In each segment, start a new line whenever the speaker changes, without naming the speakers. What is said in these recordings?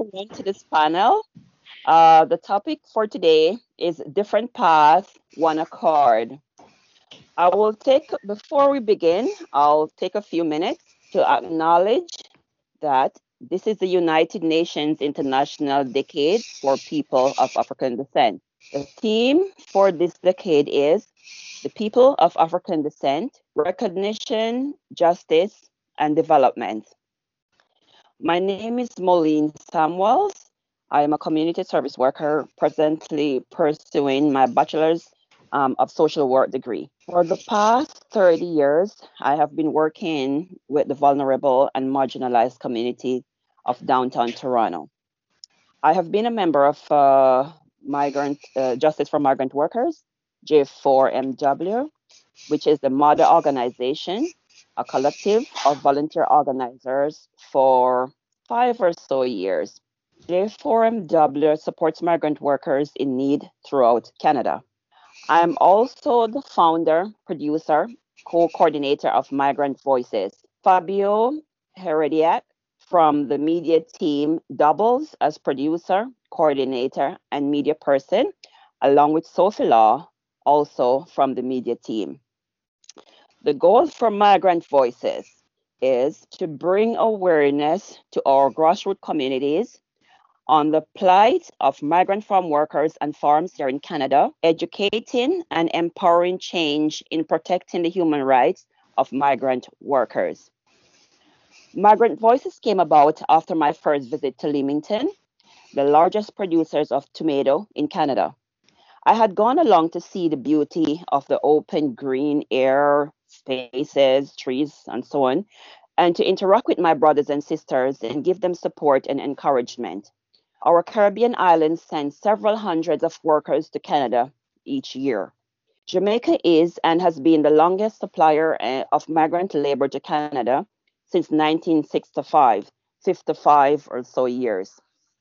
everyone to this panel. The topic for today is Different Path, One Accord. Before we begin, I'll take a few minutes to acknowledge that this is the United Nations International Decade for People of African Descent. The theme for this decade is the people of African descent, recognition, justice, and development. My name is Moline Samuels. I am a community service worker presently pursuing my bachelor's of social work degree. For the past 30 years, I have been working with the vulnerable and marginalized community of downtown Toronto. I have been a member of Migrant Justice for Migrant Workers, J4MW, which is the mother organization, a collective of volunteer organizers for 5 or so years. J4MW supports migrant workers in need throughout Canada. I'm also the founder, producer, co-coordinator of Migrant Voices. Fabio Herediak from the media team doubles as producer, coordinator, and media person, along with Sophie Law, also from the media team. The goal for Migrant Voices is to bring awareness to our grassroots communities on the plight of migrant farm workers and farms here in Canada, educating and empowering change in protecting the human rights of migrant workers. Migrant Voices came about after my first visit to Leamington, the largest producers of tomato in Canada. I had gone along to see the beauty of the open green air, spaces, trees, and so on, and to interact with my brothers and sisters and give them support and encouragement. Our Caribbean islands send several hundreds of workers to Canada each year. Jamaica is and has been the longest supplier of migrant labor to Canada since 1965, 55 or so years.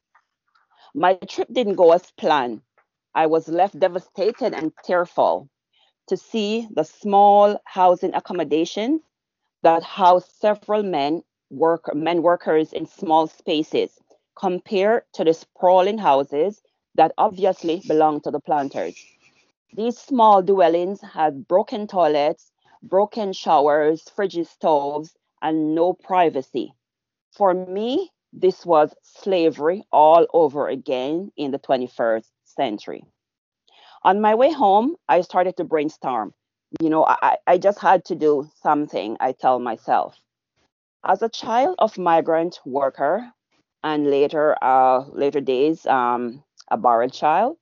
My trip didn't go as planned. I was left devastated and tearful to see the small housing accommodations that house several men workers in small spaces compared to the sprawling houses that obviously belong to the planters. These small dwellings had broken toilets, broken showers, frigid stoves, and no privacy. For me, this was slavery all over again in the 21st century. On my way home, I started to brainstorm. I just had to do something, I tell myself. As a child of migrant worker and later days, a barrel child,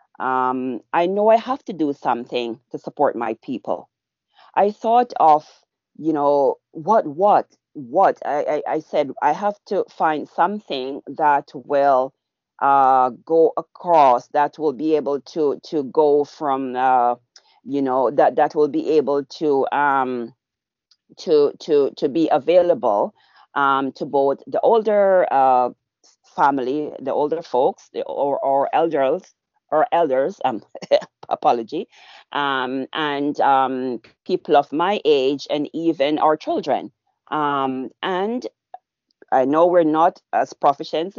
I know I have to do something to support my people. I thought of, what? I said, I have to find something that will go across, that will be able to go from, that will be able to be available to both the older family, the older folks, or elders, apology, and people of my age, and even our children. And I know we're not as proficient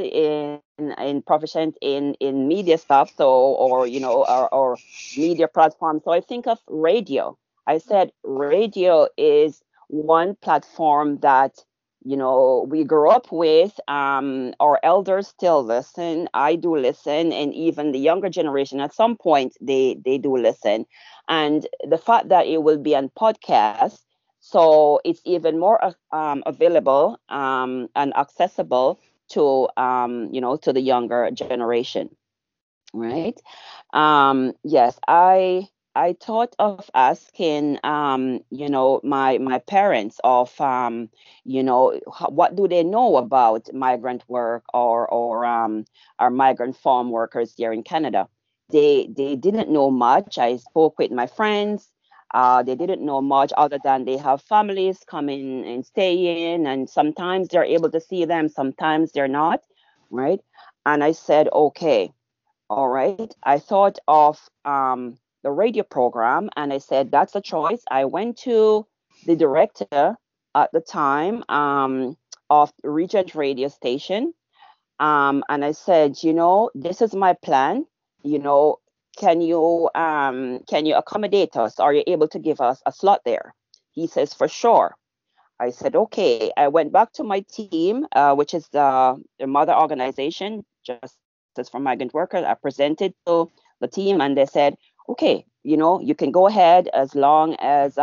in media stuff, so or media platforms. So I think of radio. I said radio is one platform that we grew up with. Our elders still listen. I do listen, and even the younger generation at some point they do listen. And the fact that it will be on podcast, so it's even more available and accessible to the younger generation, right? Yes, I thought of asking my parents of what do they know about migrant work or migrant farm workers here in Canada. They didn't know much. I spoke with my friends. They didn't know much other than they have families coming and staying, and sometimes they're able to see them, sometimes they're not, right? And I said, okay, all right. I thought of the radio program, and I said, that's a choice. I went to the director at the time of Regent Radio Station, And I said, this is my plan. You know, can you accommodate us? Are you able to give us a slot there? He says, for sure. I said, okay. I went back to my team, which is the mother organization, Justice for Migrant Workers. I presented to the team, and they said, okay, you can go ahead as long as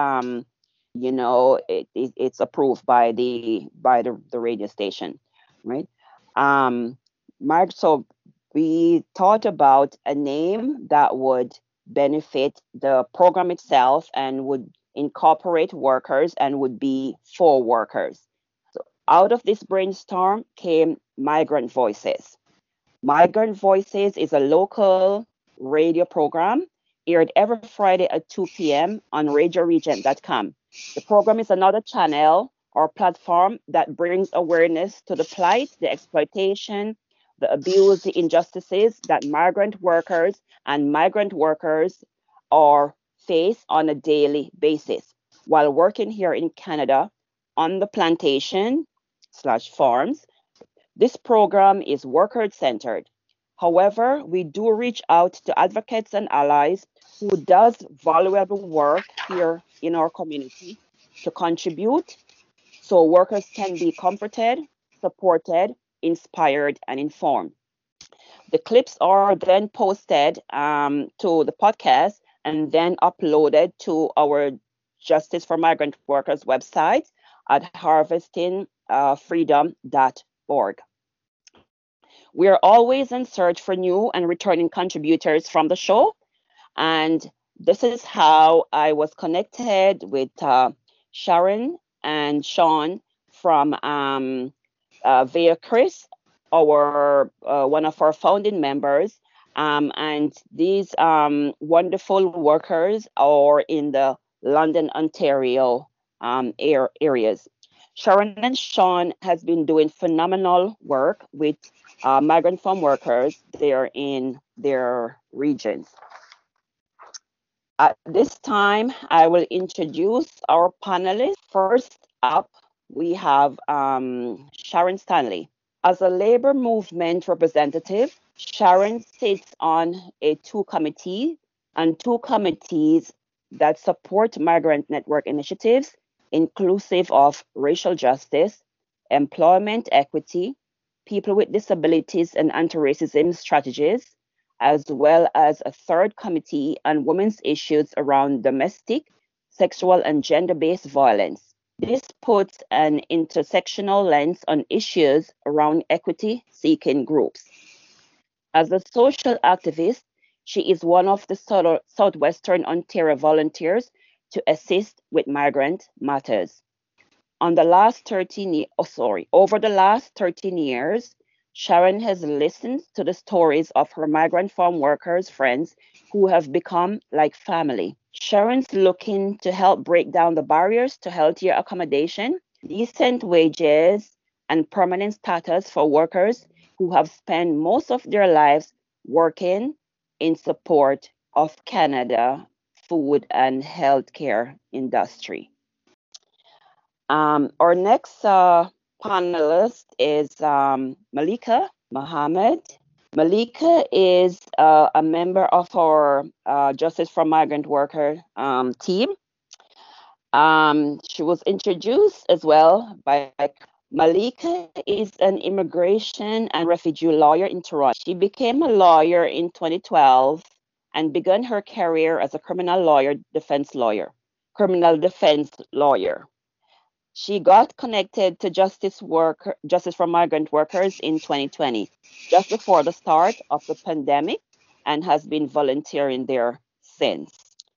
it's approved by the radio station, right? Um, Mark, so we thought about a name that would benefit the program itself and would incorporate workers and would be for workers. So out of this brainstorm came Migrant Voices. Migrant Voices is a local radio program aired every Friday at 2 p.m. on radioregent.com. The program is another channel or platform that brings awareness to the plight, the exploitation, the abuse, the injustices that migrant workers are face on a daily basis while working here in Canada on the plantation slash farms. This program is worker centered. However, we do reach out to advocates and allies who does valuable work here in our community to contribute so workers can be comforted, supported, inspired, and informed. The clips are then posted to the podcast and then uploaded to our Justice for Migrant Workers website at harvestingfreedom.org. We are always in search for new and returning contributors from the show. And this is how I was connected with Sharon and Sean from Via Chris, our one of our founding members. And these wonderful workers are in the London, Ontario areas. Sharon and Sean has been doing phenomenal work with migrant farm workers there in their regions. At this time, I will introduce our panelists. First up, we have Sharon Stanley. As a labor movement representative, Sharon sits on two committees that support migrant network initiatives inclusive of racial justice, employment equity, people with disabilities and anti-racism strategies, as well as a third committee on women's issues around domestic, sexual, and gender-based violence. This puts an intersectional lens on issues around equity-seeking groups. As a social activist, she is one of the Southwestern Ontario volunteers to assist with migrant matters. Over the last 13 years, Sharon has listened to the stories of her migrant farm workers' friends who have become like family. Sharon's looking to help break down the barriers to healthier accommodation, decent wages, and permanent status for workers who have spent most of their lives working in support of Canada food and healthcare industry. Our next panelist is Malika Mohammed. Malika is a member of our Justice for Migrant Worker team. She was introduced as well by Malika is an immigration and refugee lawyer in Toronto. She became a lawyer in 2012 and began her career as a criminal defense lawyer. She got connected to Justice for Migrant Workers in 2020, just before the start of the pandemic, and has been volunteering there since.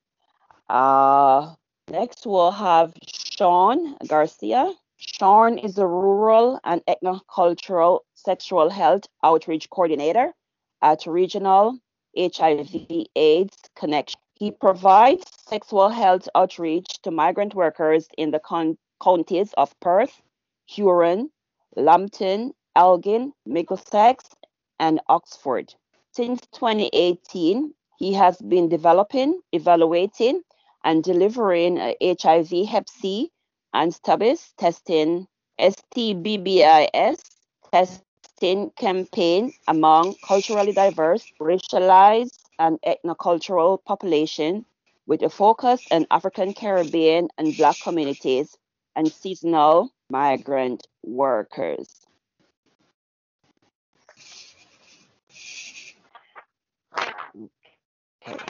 Next, we'll have Sean Garcia. Sean is a rural and ethnocultural sexual health outreach coordinator at Regional HIV/AIDS Connection. He provides sexual health outreach to migrant workers in the counties of Perth, Huron, Lambton, Elgin, Middlesex, and Oxford. Since 2018, he has been developing, evaluating, and delivering HIV, Hep C, and STBBIS testing testing campaign among culturally diverse, racialized, and ethnocultural population with a focus on African Caribbean and Black communities and seasonal migrant workers. Okay.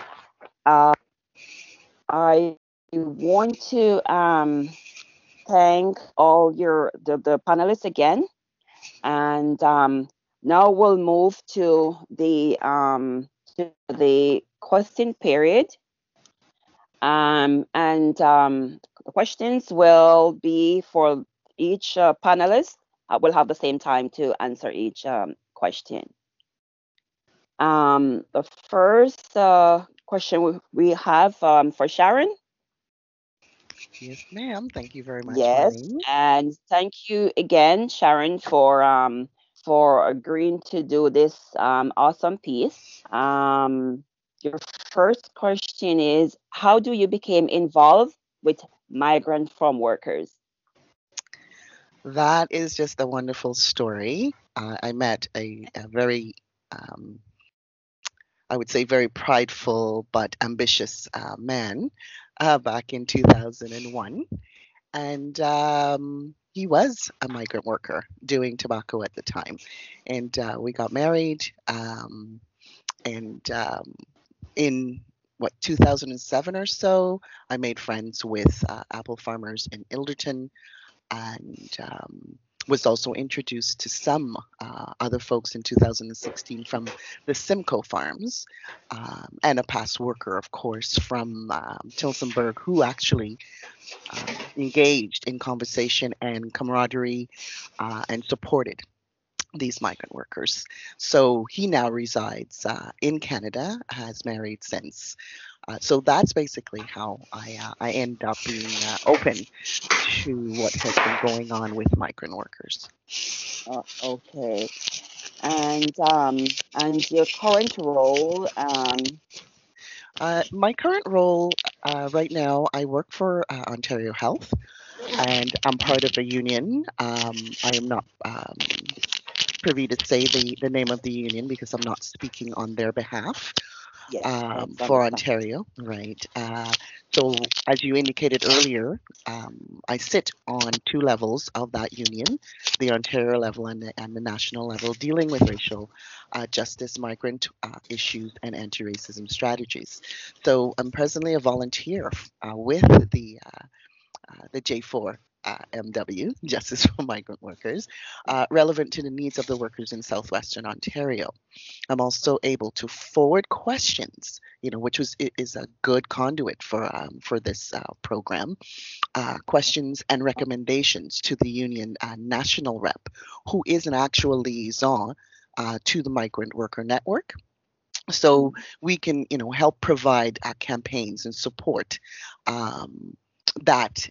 I want to thank all the panelists again, and now we'll move to the question period. The questions will be for each panelist. Will have the same time to answer each question. The first question we have for Sharon.
Yes, ma'am. Thank you very much,
Yes,
Maureen.
and thank you again, Sharon, for agreeing to do this awesome piece. Your first question is, how do you become involved with migrant farm workers?
That is just a wonderful story. I met a very, um, I would say, very prideful but ambitious man back in 2001. And he was a migrant worker doing tobacco at the time. And we got married. And in what 2007 or so, I made friends with apple farmers in Ilderton, and was also introduced to some other folks in 2016 from the Simcoe Farms, and a past worker, of course, from Tilsonburg, who actually engaged in conversation and camaraderie and supported these migrant workers. So he now resides in Canada, has married since. So that's basically how I end up being open to what has been going on with migrant workers.
Okay, and your current role.
My current role right now, I work for Ontario Health, and I'm part of a union. I am not privy to say the name of the union because I'm not speaking on their behalf.
Yes, I
For
understand.
Ontario, right? So, as you indicated earlier, I sit on two levels of that union, the Ontario level and the national level, dealing with racial justice, migrant issues, and anti racism strategies. So, I'm presently a volunteer with the J4 MW, Justice for Migrant Workers, relevant to the needs of the workers in southwestern Ontario. I'm also able to forward questions, which is a good conduit for this program, questions and recommendations to the union national rep, who is an actual liaison to the migrant worker network. So we can, help provide campaigns and support um, that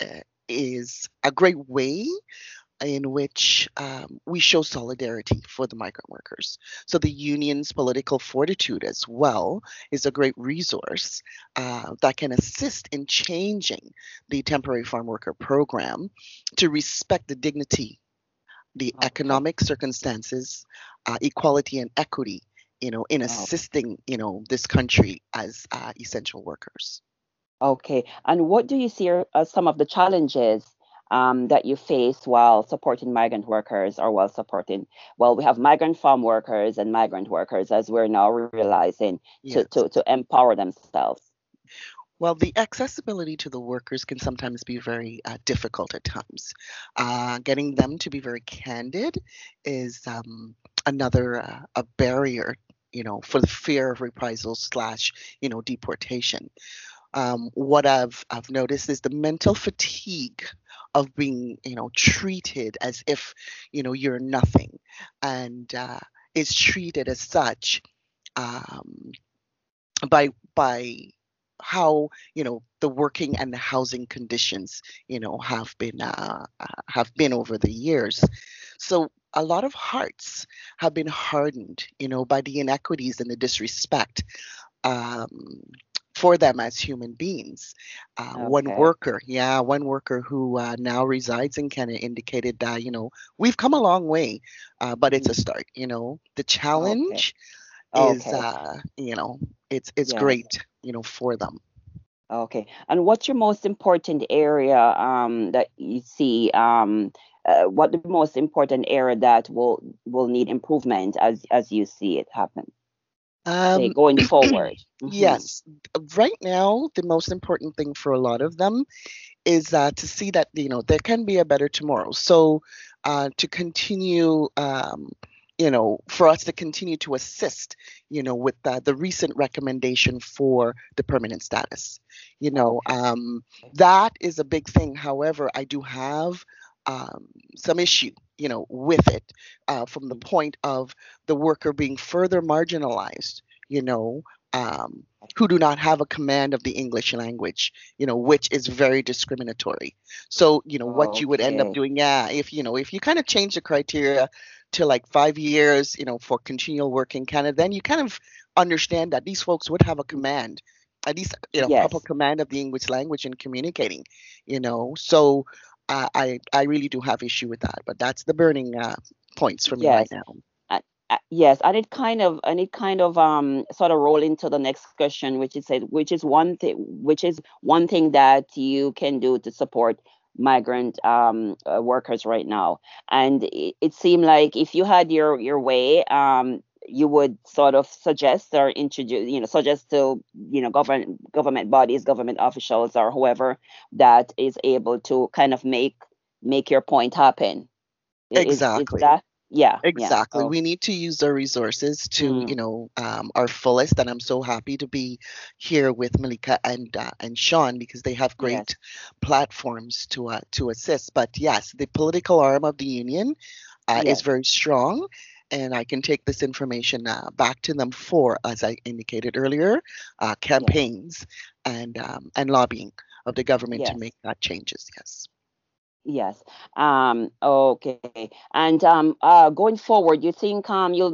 is a great way in which we show solidarity for the migrant workers. So the union's political fortitude as well is a great resource that can assist in changing the temporary farm worker program to respect the dignity, the
Okay.
economic circumstances, equality and equity, in
Oh,
assisting, this country as essential workers.
okay. And what do you see as some of the challenges that you face while supporting migrant workers or while supporting, well, we have migrant farm workers and migrant workers as we're now realizing
Yes.
to empower themselves.
Well, the accessibility to the workers can sometimes be very difficult at times. Getting them to be very candid is another a barrier, for the fear of reprisal slash, deportation. What I've noticed is the mental fatigue of being, treated as if, you're nothing, and is treated as such. Um, by how the working and the housing conditions have been over the years. So a lot of hearts have been hardened by the inequities and the disrespect um, for them as human beings.
Okay.
One worker who now resides in Canada indicated that, we've come a long way, but it's a
Mhm.
start. The
Okay.
challenge is,
Okay.
it's
Yes.
great, for them.
Okay. And what's your most important area that you see? What the most important area that will need improvement as you see it happen, say
Um,
going forward? Mm-hmm.
yes, right now, the most important thing for a lot of them is to see that there can be a better tomorrow. So to continue, for us to continue to assist, with the recent recommendation for the permanent status,
Okay.
that is a big thing. However, I do have some issue, with it, from the point of the worker being further marginalized, you know. Um, who do not have a command of the English language, which is very discriminatory. So, what you would end up
Okay.
doing, yeah, if you kind of change the criteria to like 5 years, for continual work in Canada, then you kind of understand that these folks would have a command, at least, proper
Yes.
command of the English language in communicating, So I really do have issue with that, but that's the burning points for me right
Yes.
now.
Uh, yes, and it kind of sort of roll into the next question, which is one thing that you can do to support migrant workers right now. And it seemed like if you had your way, you would sort of suggest or introduce, suggest to government bodies, government officials, or whoever that is able to kind of make your point happen. Is
Exactly.
that? Yeah, yeah.
Exactly.
Oh.
We need to use our resources to,
Mm.
our fullest. And I'm so happy to be here with Malika and Sean because they have great
Yes,
platforms to assist. But yes, the political arm of the union is
yes,
very strong, and I can take this information back to them for, as I indicated earlier,
yes,
campaigns and lobbying of the government to
yes,
make that changes. Yes.
yes. Okay. And going forward, you think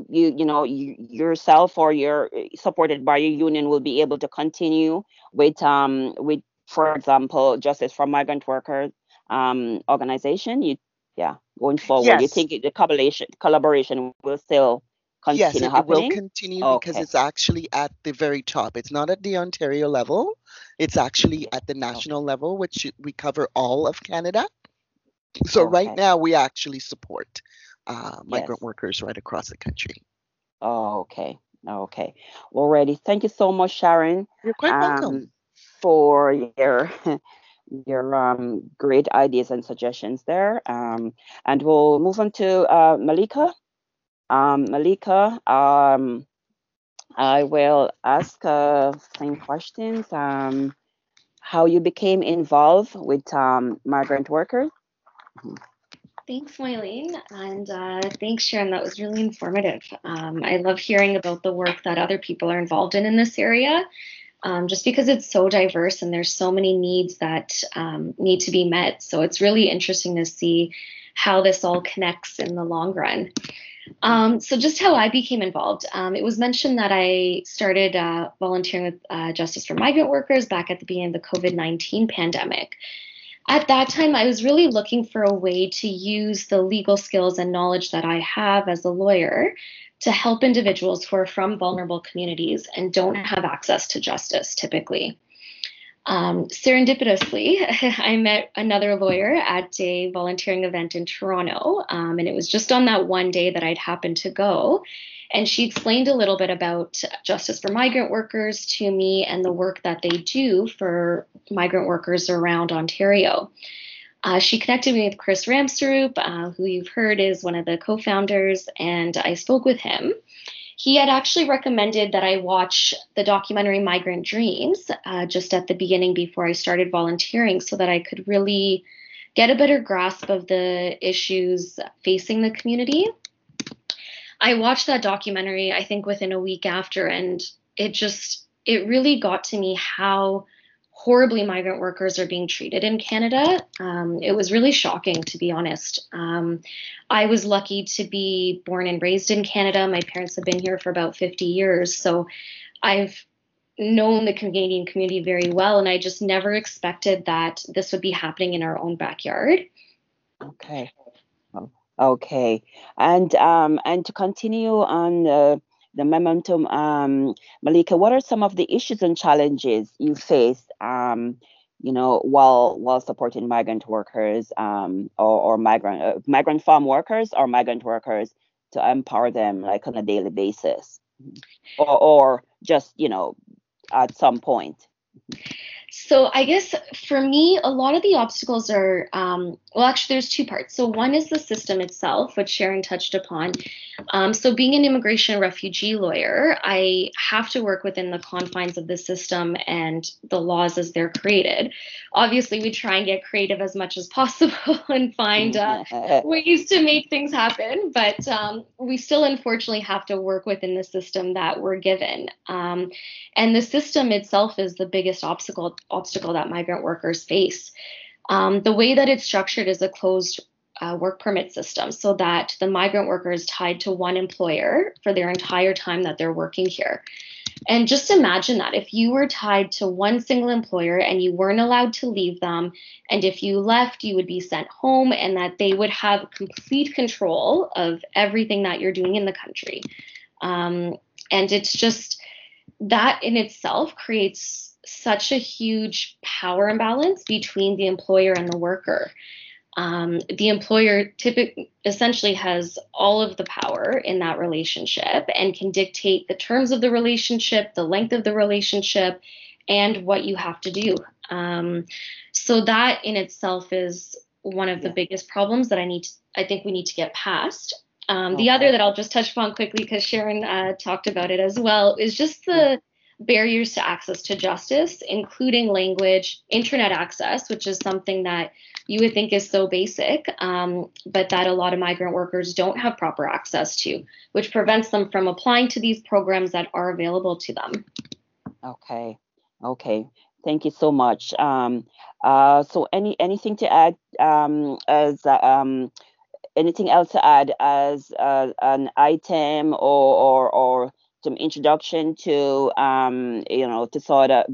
yourself or your supported by your union will be able to continue with, for example, Justice for Migrant Workers organization? Yeah, going forward, you
Yes.
think the collaboration will still
Yes,
continue
it will
happening?
continue because
Okay.
it's actually at the very top. It's not at the Ontario level. It's actually
Yeah.
at the
Okay.
national level, which we cover all of Canada. So right
Okay.
now, we actually support migrant
Yes.
workers right across the country.
Oh, okay. Okay. Alrighty. Thank you so much, Sharon,
You're quite
um,
welcome.
for your your great ideas and suggestions there. And we'll move on to Malika. Malika, I will ask same questions. How you became involved with migrant workers? Mhm.
Thanks, Maylene, and thanks, Sharon. That was really informative. I love hearing about the work that other people are involved in this area, just because it's so diverse and there's so many needs that need to be met. So it's really interesting to see how this all connects in the long run. So just how I became involved. It was mentioned that I started volunteering with Justice for Migrant Workers back at the beginning of the COVID-19 pandemic. At that time, I was really looking for a way to use the legal skills and knowledge that I have as a lawyer to help individuals who are from vulnerable communities and don't have access to justice typically. Serendipitously, I met another lawyer at a volunteering event in Toronto, and it was just on that one day that I'd happened to go. And she explained a little bit about Justice for Migrant Workers to me and the work that they do for migrant workers around Ontario. She connected me with Chris Ramstorp, who you've heard is one of the co founders, and I spoke with him. He had actually recommended that I watch the documentary Migrant Dreams just at the beginning before I started volunteering so that I could really get a better grasp of the issues facing the community. I watched that documentary, I think, within a week after, and it really got to me how horribly migrant workers are being treated in Canada. It was really shocking, to be honest. I was lucky to be born and raised in Canada. My parents have been here for about 50 years. So I've known the Canadian community very well, and I just never expected that this would be happening in our own backyard.
Okay. Okay. And to continue on the momentum, Malika, what are some of the issues and challenges you face, while supporting migrant workers, or migrant farm workers or migrant workers to empower them like on a daily basis, or just, at some point?
So I guess for me, a lot of the obstacles are, well, actually, there's two parts. So one is the system itself, which Sharon touched upon. So being an immigration refugee lawyer, I have to work within the confines of the system and the laws as they're created. Obviously, we try and get creative as much as possible and find ways to make things happen, but we still unfortunately have to work within the system that we're given. And the system itself is the biggest obstacle that migrant workers face. The way that it's structured is a closed work permit system, so that the migrant worker is tied to one employer for their entire time that they're working here. And just imagine that if you were tied to one single employer and you weren't allowed to leave them, and if you left, you would be sent home, and that they would have complete control of everything that you're doing in the country. And it's just that in itself creates such a huge power imbalance between the employer and the worker. The employer essentially has all of the power in that relationship and can dictate the terms of the relationship, the length of the relationship, and what you have to do. So that in itself is one of the biggest problems that I think we need to get past. The other that I'll just touch upon quickly, because Sharon talked about it as well, is just the barriers to access to justice, including language, internet access, which is something that you would think is so basic, but that a lot of migrant workers don't have proper access to, which prevents them from applying to these programs that are available to them.
Okay. Thank you so much. So anything to add, as anything else to add as an item, or some introduction to, to sort of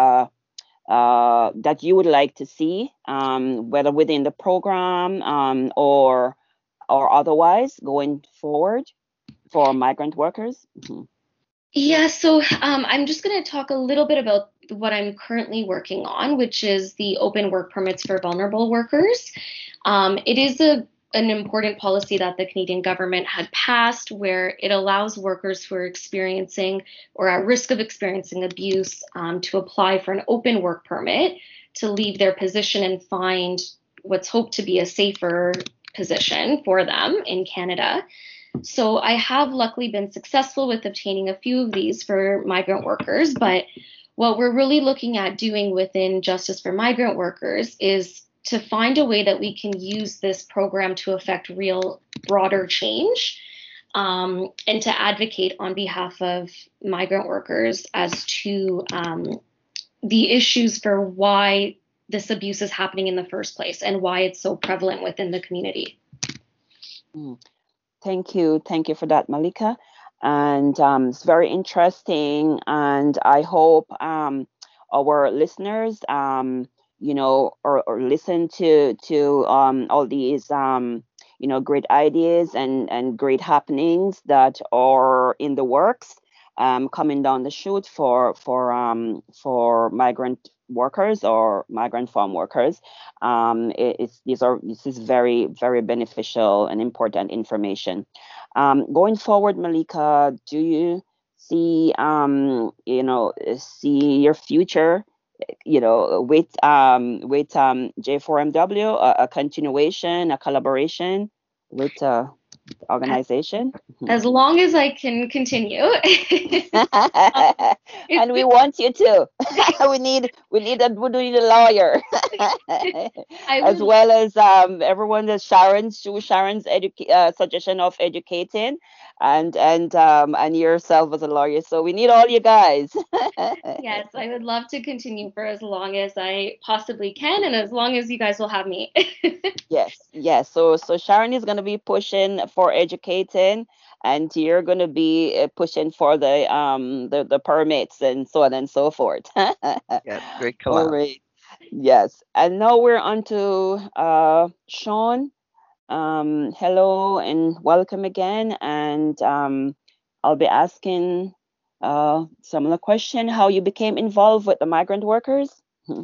that you would like to see, whether within the program, or otherwise going forward for migrant workers? Mm-hmm.
Yeah, so I'm just going to talk a little bit about what I'm currently working on, which is the open work permits for vulnerable workers. It is an important policy that the Canadian government had passed, where it allows workers who are experiencing or at risk of experiencing abuse to apply for an open work permit to leave their position and find what's hoped to be a safer position for them in Canada. So I have luckily been successful with obtaining a few of these for migrant workers, but what we're really looking at doing within Justice for Migrant Workers is to find a way that we can use this program to affect real broader change, and to advocate on behalf of migrant workers as to the issues for why this abuse is happening in the first place and why it's so prevalent within the community.
Thank you for that, Malika. And it's very interesting, and I hope our listeners or listen to all these great ideas and great happenings that are in the works, coming down the chute for migrant workers or migrant farm workers. This is very, very beneficial and important information. Going forward, Malika, do you see your future, with J4MW, a continuation, a collaboration with organization?
As long as I can continue.
And we want you to. we need a lawyer. As well as everyone, that Sharon's suggestion of educating, and yourself as a lawyer. So we need all you guys.
Yes, I would love to continue for as long as I possibly can, and as long as you guys will have me.
Yes. So Sharon is going to be pushing for educating, and you're going to be pushing for the permits and so on and so forth.
Yes, great
All
collab.
right. Yes. And now we're on to Sean. Hello and welcome again. And I'll be asking similar question: how you became involved with the migrant workers? Hmm.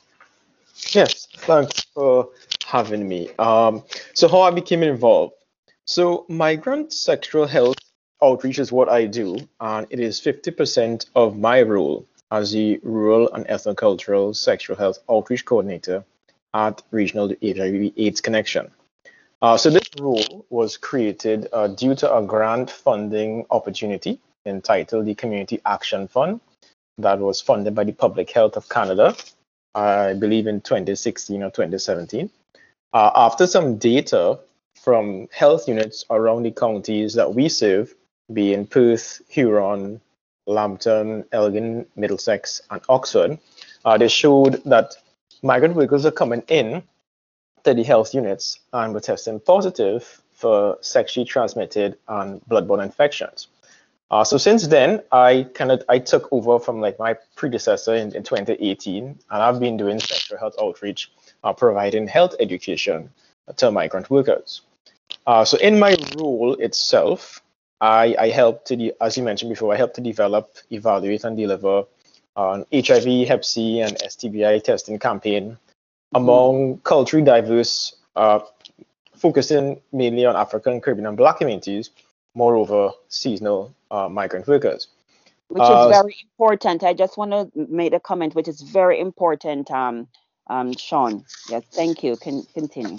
Yes, thanks for having me. So how I became involved. So migrant sexual health outreach is what I do, and it is 50% of my role as the Rural and Ethnocultural Sexual Health Outreach Coordinator at Regional HIV/AIDS Connection. So this role was created due to a grant funding opportunity entitled the Community Action Fund that was funded by the Public Health of Canada, I believe in 2016 or 2017. After some data from health units around the counties that we serve, being Perth, Huron, Lambton, Elgin, Middlesex, and Oxford, they showed that migrant workers are coming in to the health units and were testing positive for sexually transmitted and bloodborne infections. So since then, I took over from like my predecessor in 2018, and I've been doing sexual health outreach, providing health education to migrant workers. So in my role itself, I help as you mentioned before, I help to develop, evaluate, and deliver an HIV, Hep C, and STBI testing campaign among culturally diverse, focusing mainly on African, Caribbean, and Black communities, moreover, seasonal migrant workers.
Which is very important. I just want to make a comment, which is very important, Sean. Yes, thank you. Can continue.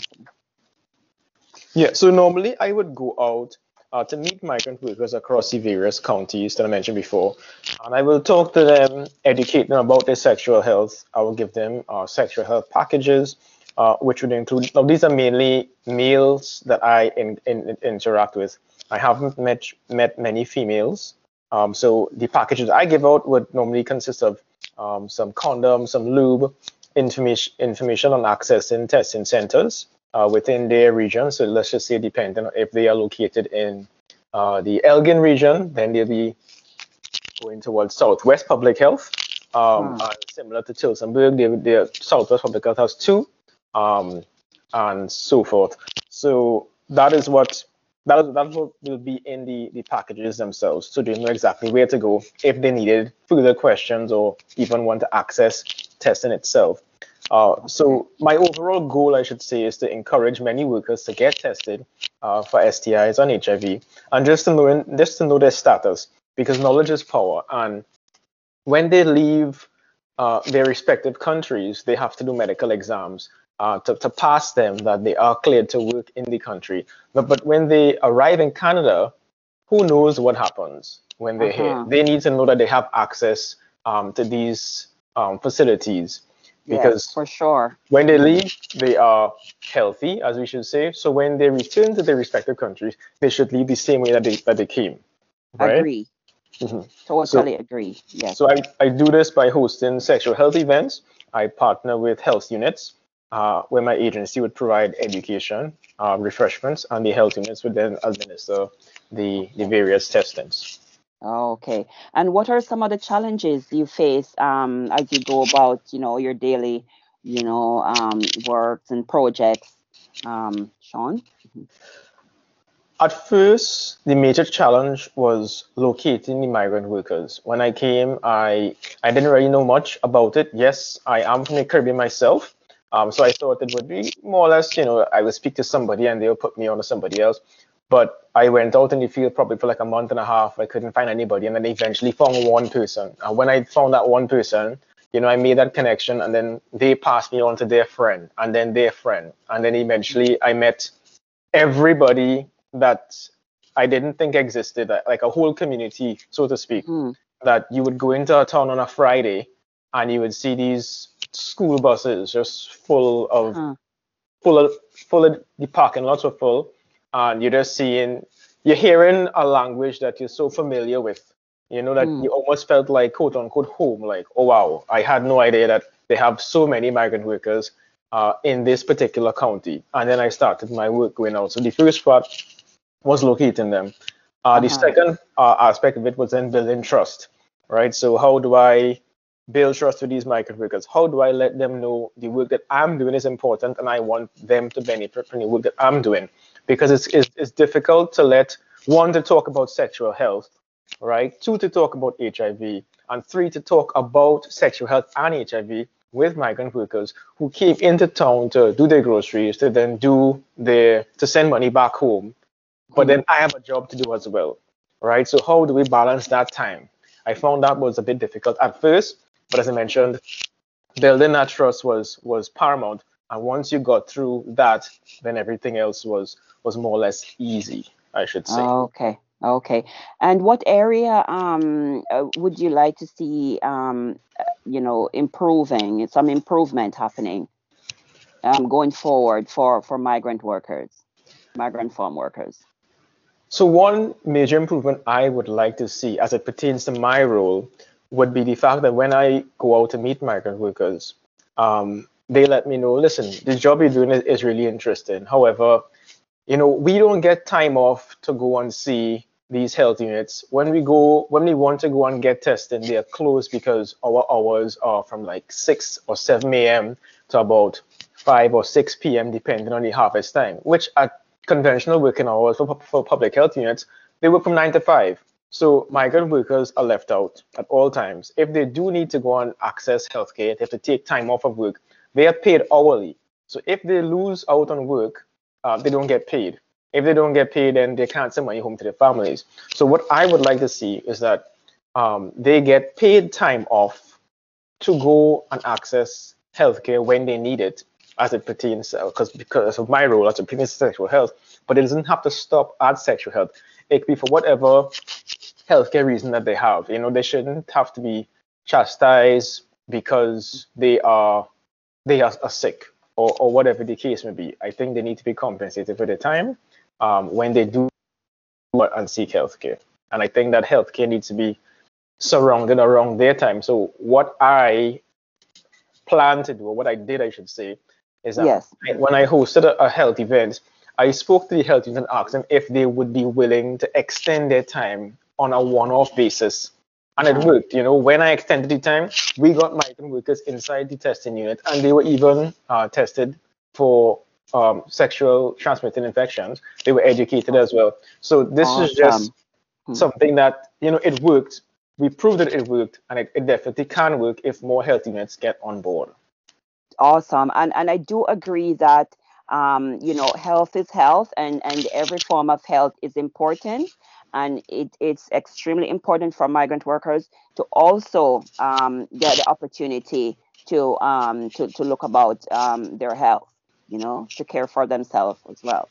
Yeah, so normally I would go out to meet migrant workers across the various counties that I mentioned before, and I will talk to them, educate them about their sexual health. I will give them sexual health packages, which would include, now these are mainly males that I interact with. I haven't met many females. So the packages I give out would normally consist of some condoms, some lube, information on accessing testing centers within their region. So let's just say, depending on if they are located in the Elgin region, then they'll be going towards Southwest Public Health. And similar to Tilsonburg, their Southwest Public Health has two, and so forth. So that's what will be in the packages themselves. So they know exactly where to go if they needed further questions or even want to access testing itself. So my overall goal, I should say, is to encourage many workers to get tested for STIs and HIV, and just to know their status, because knowledge is power. And when they leave their respective countries, they have to do medical exams to pass them that they are cleared to work in the country. But when they arrive in Canada, who knows what happens when they're here? They need to know that they have access to these facilities. Because
yes, for sure,
when they leave, they are healthy, as we should say. So when they return to their respective countries, they should leave the same way that they came. Right?
Agree. Totally agree. Yes.
So I do this by hosting sexual health events. I partner with health units where my agency would provide education, refreshments, and the health units would then administer the various testings.
Okay. And what are some of the challenges you face as you go about, your daily, works and projects, Sean?
At first, the major challenge was locating the migrant workers. When I came, I didn't really know much about it. Yes, I am from the Caribbean myself, so I thought it would be more or less, I would speak to somebody and they would put me on to somebody else. But I went out in the field probably for like a month and a half. I couldn't find anybody, and then I eventually found one person. And when I found that one person, I made that connection, and then they passed me on to their friend, and then their friend, and then eventually I met everybody that I didn't think existed, like a whole community, so to speak, that you would go into a town on a Friday and you would see these school buses just full of the parking lots were full, and you're hearing a language that you're so familiar with, that you almost felt like quote unquote home, like, oh wow, I had no idea that they have so many migrant workers in this particular county. And then I started my work going out. So the first part was locating them. The second aspect of it was then building trust, right? So how do I build trust with these migrant workers? How do I let them know the work that I'm doing is important and I want them to benefit from the work that I'm doing? Because it's difficult to let one to talk about sexual health, right? Two to talk about HIV, and three to talk about sexual health and HIV with migrant workers who came into town to do their groceries, to then to send money back home. But then I have a job to do as well, right? So how do we balance that time? I found that was a bit difficult at first, but as I mentioned, building that trust was paramount. And once you got through that, then everything else was more or less easy, I should say.
Okay. Okay. And what area would you like to see improving, some improvement happening going forward for migrant farm workers?
So one major improvement I would like to see as it pertains to my role would be the fact that when I go out to meet migrant workers, they let me know, listen, the job you're doing is really interesting. However, we don't get time off to go and see these health units. When we want to go and get tested, they are closed because our hours are from like 6 or 7 a.m. to about 5 or 6 p.m. depending on the harvest time, which at conventional working hours for public health units, they work from 9 to 5. So migrant workers are left out at all times. If they do need to go and access healthcare, they have to take time off of work. They are paid hourly. So if they lose out on work, they don't get paid. If they don't get paid, then they can't send money home to their families. So what I would like to see is that they get paid time off to go and access healthcare when they need it, as it pertains, because of my role as it pertains to sexual health. But it doesn't have to stop at sexual health. It could be for whatever healthcare reason that they have. They shouldn't have to be chastised because they are sick or whatever the case may be. I think they need to be compensated for the time when they do and seek healthcare. And I think that healthcare needs to be surrounded around their time. So what I plan to do, or what I did, I should say, is that when I hosted a health event, I spoke to the health unit and asked them if they would be willing to extend their time on a one-off basis. And it worked. When I extended the time, we got migrant workers inside the testing unit, and they were even tested for sexual transmitted infections. They were educated as well. So this is just something that, it worked. We proved that it worked, and it definitely can work if more health units get on board.
Awesome. And I do agree that, health is health, and every form of health is important. And it's extremely important for migrant workers to also get the opportunity to look about their health, to care for themselves as well.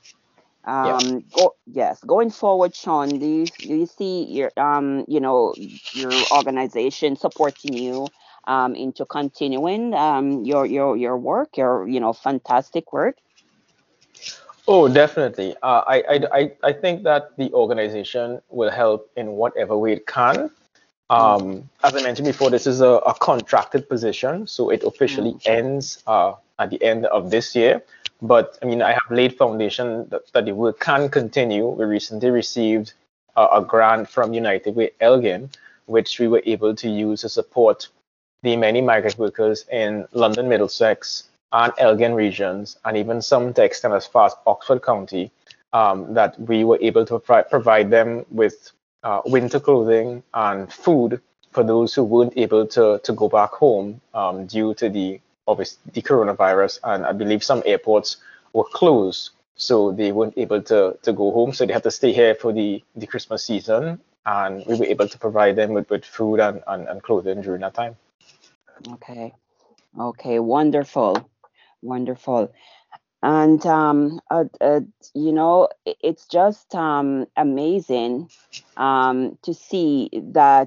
Going forward, Sean, do you see your your organization supporting you into continuing your work, your fantastic work?
Oh, definitely. I think that the organization will help in whatever way it can. As I mentioned before, this is a contracted position, so it officially ends at the end of this year. But I mean, I have laid foundation that the work can continue. We recently received a grant from United Way Elgin, which we were able to use to support the many migrant workers in London, Middlesex, and Elgin regions, and even some to extend as far as Oxford County, that we were able to provide them with winter clothing and food for those who weren't able to go back home due to the coronavirus. And I believe some airports were closed, so they weren't able to go home. So they had to stay here for the Christmas season, and we were able to provide them with food and clothing during that time.
Okay, wonderful. And it's just amazing to see that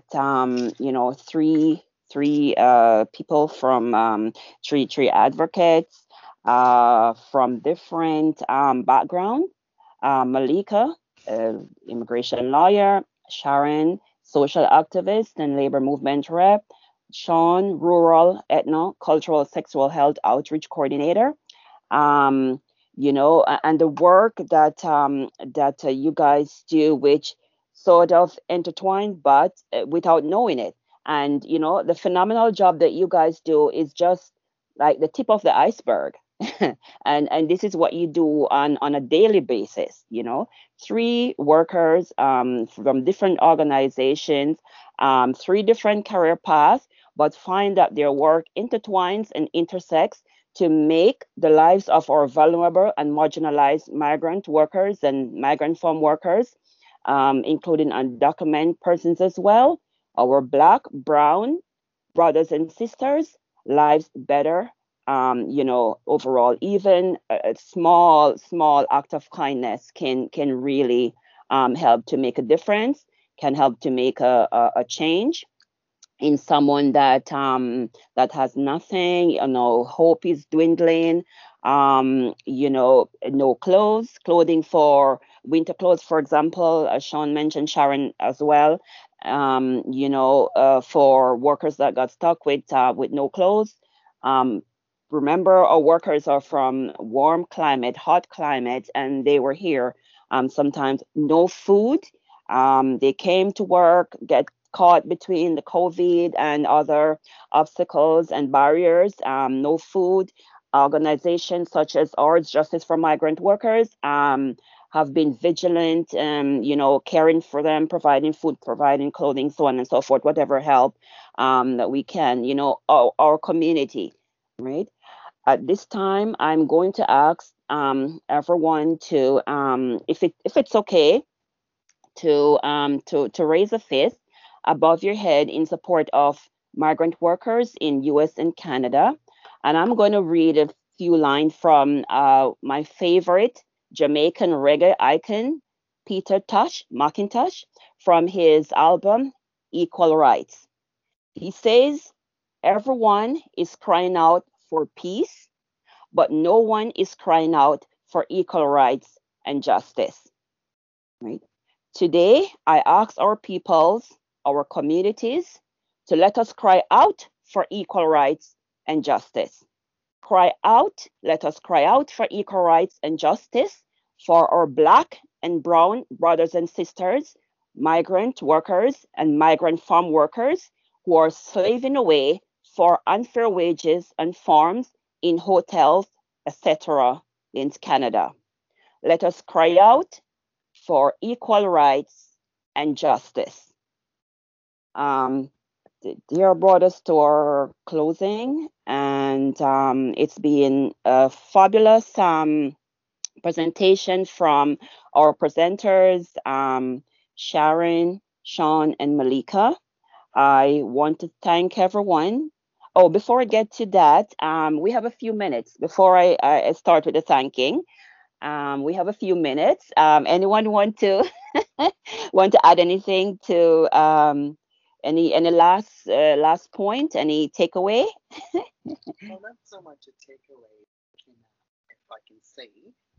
three people from three advocates from different background. Malika, immigration lawyer; Sharon, social activist and labor movement rep; Sean, rural ethno cultural sexual health outreach coordinator. and the work that you guys do, which sort of intertwined, but without knowing it. And the phenomenal job that you guys do is just like the tip of the iceberg. And this is what you do on a daily basis. Three workers from different organizations, three different career paths, but find that their work intertwines and intersects to make the lives of our vulnerable and marginalized migrant workers and migrant farm workers, including undocumented persons as well, our Black, brown brothers and sisters, lives better. Overall, even a small act of kindness can really help to make a difference, can help to make a change in someone that has nothing. Hope is dwindling. No clothing for winter clothes, for example, as Sean mentioned, Sharon as well. For workers that got stuck with no clothes. um, Remember, our workers are from warm climate, hot climate, and they were here, sometimes no food. They came to work, get caught between the COVID and other obstacles and barriers. No food. Organizations such as ours, Justice for Migrant Workers, have been vigilant, caring for them, providing food, providing clothing, so on and so forth, whatever help that we can, our community, right? At this time, I'm going to ask everyone to, if it's okay, to raise a fist above your head in support of migrant workers in U.S. and Canada. And I'm going to read a few lines from my favorite Jamaican reggae icon, Peter Tosh McIntosh, from his album Equal Rights. He says, "Everyone is crying out for peace, but no one is crying out for equal rights and justice." Right? Today, I ask our peoples, our communities, to let us cry out for equal rights and justice. Cry out, let us cry out for equal rights and justice for our Black and brown brothers and sisters, migrant workers and migrant farm workers who are slaving away for unfair wages and farms in hotels, etc., in Canada. Let us cry out for equal rights and justice. Um, Dear brought us to our closing, and it's been a fabulous presentation from our presenters, Sharon, Sean, and Malika. I want to thank everyone. Oh, before I get to that, we have a few minutes before I start with the thanking. We have a few minutes. Anyone want to want to add anything to any last point? Any takeaway?
Well, not so much a takeaway, if I can say.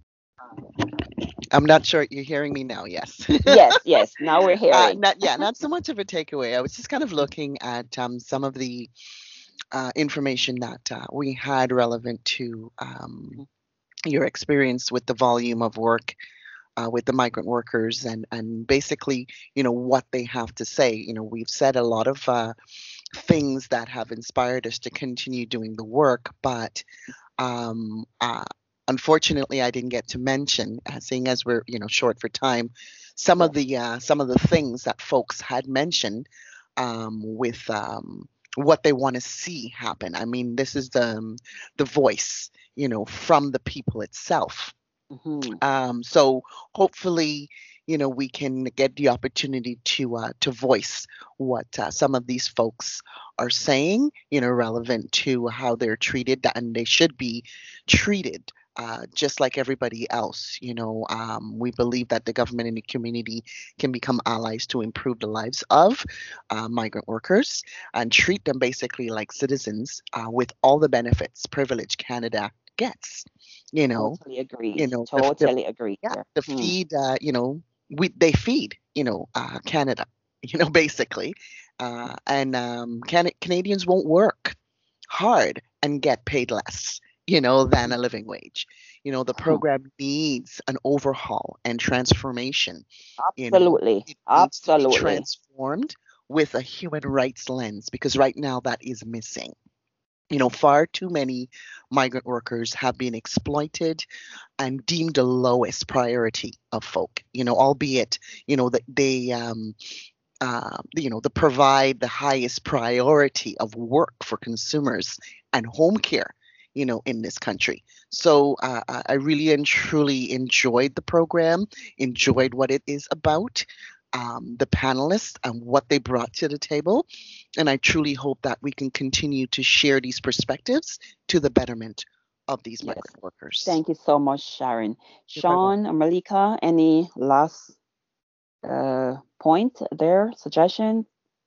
I'm not sure you're hearing me now. Yes.
Yes. Now we're hearing.
Not so much of a takeaway. I was just kind of looking at some of the information that we had relevant to your experience with the volume of work with the migrant workers and basically, what they have to say. We've said a lot of things that have inspired us to continue doing the work, but um, uh, unfortunately, I didn't get to mention, seeing as we're short for time, some of the things that folks had mentioned with what they want to see happen. I mean, this is the voice, from the people itself. So hopefully, we can get the opportunity to voice what some of these folks are saying, relevant to how they're treated, and they should be treated just like everybody else. We believe that the government and the community can become allies to improve the lives of migrant workers and treat them basically like citizens with all the benefits, privilege Canada gets.
Totally agreed.
The,
Totally agreed.
yeah,
Here.
the feed, they feed, Canada, basically. And Canadians won't work hard and get paid less, than a living wage. The program needs an overhaul and transformation.
Absolutely.
It needs to be
Absolutely.
transformed with a human rights lens, because right now that is missing. Far too many migrant workers have been exploited and deemed the lowest priority of folk, albeit, that they provide the highest priority of work for consumers and home care, in this country. So I really and truly enjoyed the program, enjoyed what it is about, the panelists and what they brought to the table. And I truly hope that we can continue to share these perspectives to the betterment of these
Yes.
migrant workers.
Thank you so much, Sharon.
You're very welcome.
Sean or Malika, any last point there, suggestion?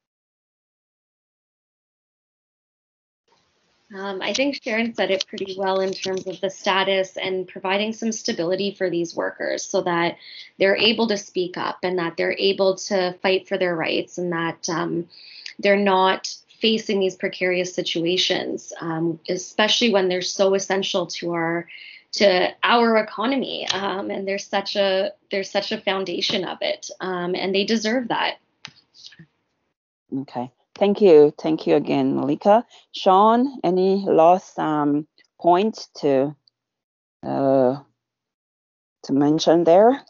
I think Sharon said it pretty well in terms of the status and providing some stability for these workers so that they're able to speak up and that they're able to fight for their rights, and that they're not facing these precarious situations, especially when they're so essential to our economy, and there's such a foundation of it, and they deserve that.
Okay. Thank you again, Malika. Sean, any last point to mention there?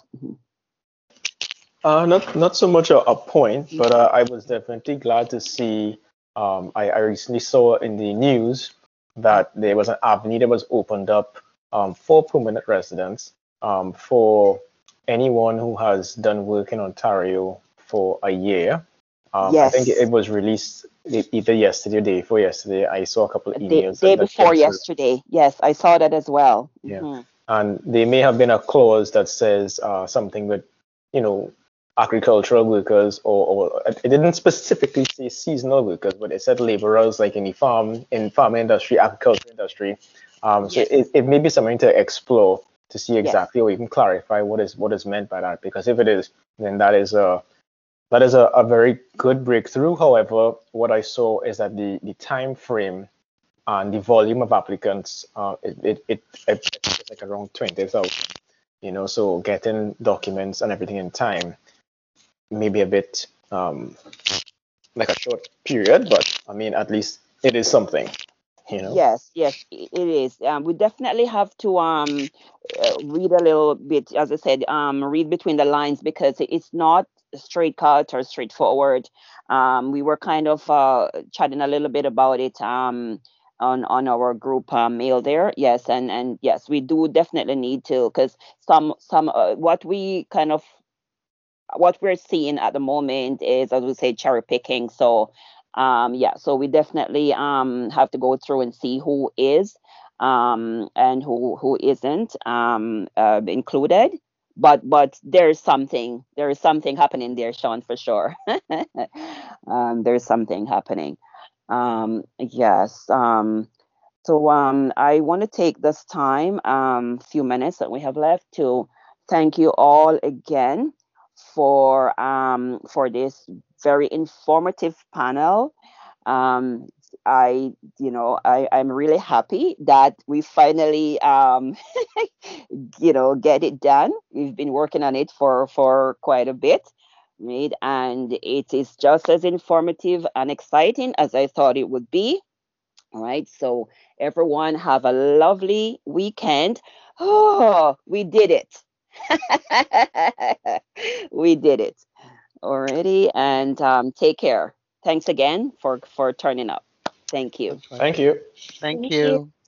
Not so much a point, but I was definitely glad to see. I recently saw in the news that there was an avenue that was opened up for permanent residents, for anyone who has done work in Ontario for a year. I think
Yes.
it was released either yesterday or day before yesterday. I saw a couple of emails
Day
that
before
came through.
yesterday. Yes, I saw that as well.
Yeah.
Mhm.
And there may have been a clause that says something with, agricultural workers, or it didn't specifically say seasonal workers, but it said laborers, like in the farm industry, agriculture industry. So
Yes.
it may be something to explore to see
Yes.
exactly, or even clarify what is meant by that. Because if it is, then that is a very good breakthrough. However, what I saw is that the time frame and the volume of applicants, it's like around 20,000. So getting documents and everything in time may be a bit like a short period, but I mean, at least it is something.
Yes, it is. We definitely have to read a little bit, as I said, read between the lines, because it's not straight cut or straightforward. We were kind of chatting a little bit about it on our group mail there. Yes, and yes, we do definitely need to, because some what we're seeing at the moment is, as we say, cherry picking. So so we definitely have to go through and see who is and who isn't included. But there is something happening there, Sean, for sure. There's something happening. Yes. So I want to take this time, few minutes that we have left, to thank you all again for this very informative panel. Um, I'm really happy that we finally get it done. We've been working on it for quite a bit, right? And it is just as informative and exciting as I thought it would be. All right. So everyone have a lovely weekend. Oh, we did it. We did it already. And take care. Thanks again for turning up. Thank you.
Thank you.
Thank
Thank you.
you.